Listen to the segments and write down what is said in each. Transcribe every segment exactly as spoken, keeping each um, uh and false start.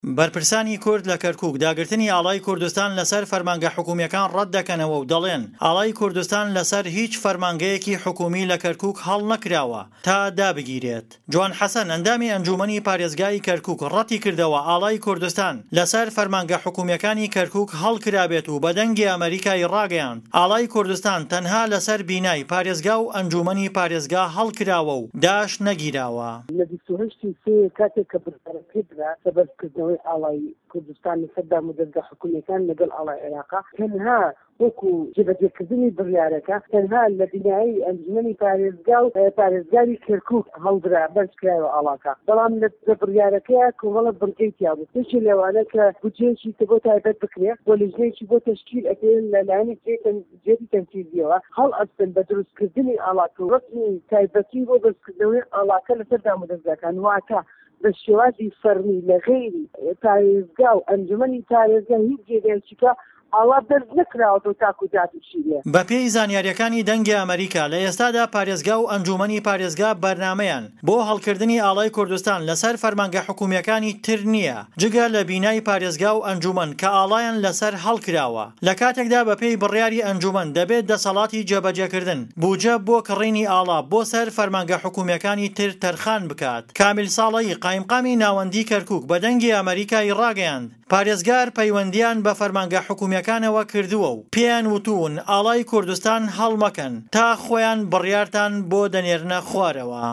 بەرپرسانی کورد لە کەرکووک داگرتنی ئاڵای کوردستان لەسەر فەرمانگە حکوومیەکان ڕەت دەکەنەوە و دەڵێن ئاڵای کوردستان لەسەر هیچ فەرمانگەیەکی حکوومی لە کەرکووک هەڵ نەکراوە تا دابگیرێت. جوان حەسەن ئەندامی ئەنجومەنی پارێزگای کەرکووک ڕەتی کردەوە ئاڵای کوردستان لەسەر فەرمانگە حکوومیەکانی کەرکووک هەڵکرابێت و بەدەنگی ئەمریکای ڕاگەیاند ئاڵای کوردستان تەنها لەسەر بینای پارێزگا و ئەنجومەنی پارێزگا هەڵکراوە و داش نەگیراوە. لە بیست و هەشتی سێ کاتێک کە بڕارەکەیدرا سەبەرکردنەوەی ئاڵای کوردستان لەسەردا مدەرگە حکوومیەکان لەگەڵ ئاڵای عێراقا تەنها وەکو جێبەجێکردنی بڕیارەکە تەنها لە بینایی ئەنجومەنی پارێزگا و پارێزگاری کەرکووک هەڵدرا بەرزکرایەوە ئاڵاکە، بەڵام لە بڕیارەکەیە کۆمەڵە بڕگەی تیابوو. یەکێ لەوانە کە بودجەیەکی بۆ تایبەت بکرێت بۆ لەژنەیەکی بۆ تەشکیل ئەکرێن لەلایەنی جێتی تەنفیزیەوە هەڵ ئەستن بە دروستکردنی ئاڵاکە و ڕەتمی تایبەتی بۆ بەرزکردنەوەی ئاڵاکە لەسەردا مدەرگاکان واتە بە شێوازی فەرمی لە غەیری پارێزگا و ئەنجومەنی پارێزگا هیچ جێگەیەکیکە ئاوا بەرز نەکراوە و تاکو دادوشیرێ. بە پێی زانیاریەکانی دەنگی ئەمریکا لە ئێستادا پارێزگا و ئەنجومەنی پارێزگا بەرنامەیان بۆ هەڵکردنی ئاڵای کوردستان لەسەر فەرمانگە حکوومیەکانی تر نییە جگە لە بینای پارێزگا و ئەنجومەن کە ئاڵایان لەسەر هەڵکراوە. لە کاتێکدا بە پێی بڕیاری ئەنجومەن دەبێت دەسەڵاتی جێبەجێکردن بودجە بۆ کڕینی ئاڵا بۆ سەر فەرمانگە حکوومیەکانی تر تەرخان بکات. کامیل ساڵەیی قایمقامی ناوەندی کەرکووک بە دەنگی ئەمریکای ڕاگەیاند پارێزگار پەیوەندیان بە فەرمانگە حکوومیەکانەوە کردووە و پێیان وتون ئاڵای کوردستان هەڵمەکەن تا خۆیان بڕیارتان بۆ دەنێرنە خوارەوە.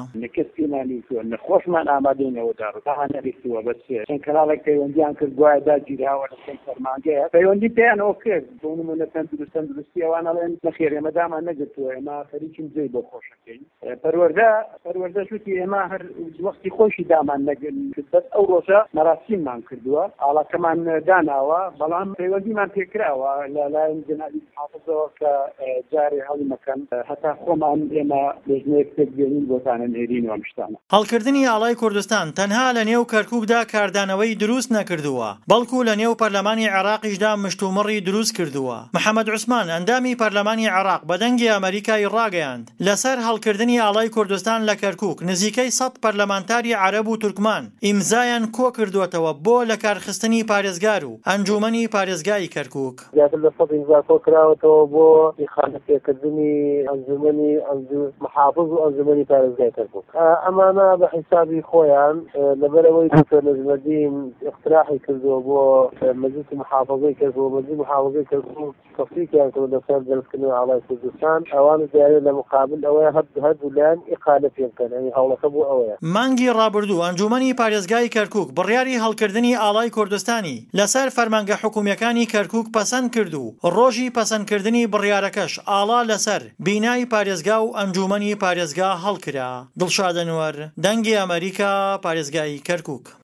نەخۆشمان ئامادەینەوە داڕها نەریستووە بەس چەند کەناڵێک پەیوەندیان کرد گوایە داگیراوە لە چەند فەرمانگەیە پەیوەندی پێیانەوە کرد بۆ نمونە تەندروست تەندروستی ئەوانەڵێن نەخێر ئێمە دامان نەگرتووە ئێمە خەریکین جێی بۆ خۆشەکەین. پەروەردە پەروەردە شوتی ئێمە هەر وەختی خۆشی دامان نەگرن بەس ئەو ڕۆژە مەراسیممان کردووە ئاڵاکەمان داناوە بەڵام پەیوەندیمان پێکراوە لەلایەن جەنابی حافزەوە کە جارێ هەڵی مەکەن هەتا خۆمان ئێمە لێژنەیەک پێکبێنین بۆتانە نێرینەوە شتانە. هەڵکردنی ئاڵای کوردستان تەنها لە نێو کەرکووکدا کاردانەوەی دروست نەکردووە بەڵکو لە نێو پەرلەمانی عێراقیشدا مشتومڕی دروست کردووە. محەممەد عوسمان ئەندامی پەرلەمانی عێراق بە دەنگی ئەمریکای ڕاگەیاند لەسەر هەڵکردنی ئاڵای کوردستان لە کەرکووک نزیکەی سەد پەرلەمانتاری عەرەب و تورکمان ئیمزایان کۆ کردووەتەوە بۆ لە کارخستنی پارێزگار و ئەنجومەنی پارێزگای کەرکووک. زیاتر لە سەد ئیمزا کۆ کراوەتەوە بۆ ئیخانەتێکردنی ئەنجومەنی محافظ و ئەنجومەنی پارێزگای کەرکووک. ئەمانە بە حیسابی خۆیان لەبەرەوەی دکتۆر نەجمەدین اقتراحی کردووە بۆ مەجلیسی محافظەی کەرکووک مەجلیسی محافظەی کەرکووک تەفسیریان کردووە لەسەر دەرزکردنەوەی ئاڵای کوردستان ئەوان دیارە لە مقابل ئەوەیە هەردوو لایەن ئیقالە پێ بکەن ئەنی هەوڵەکە بۆ ئەوەیە. مانگی ڕابردوو ئەنجومەنی پارێزگای کەرکووک بڕیاری هەڵکردنی ئاڵای کوردستانی لەسەر فەرمانگە حکوومیەکانی کەرکووک پەسەند کرد و ڕۆژی پەسەندکردنی بڕیارەکەش ئاڵا لەسەر بینای پارێزگا و ئەنجومەنی پارێزگا هەڵکرا. دڵشاد ئەنوەر، دەنگی ئەمریکا، پارێزگای کەرکووک.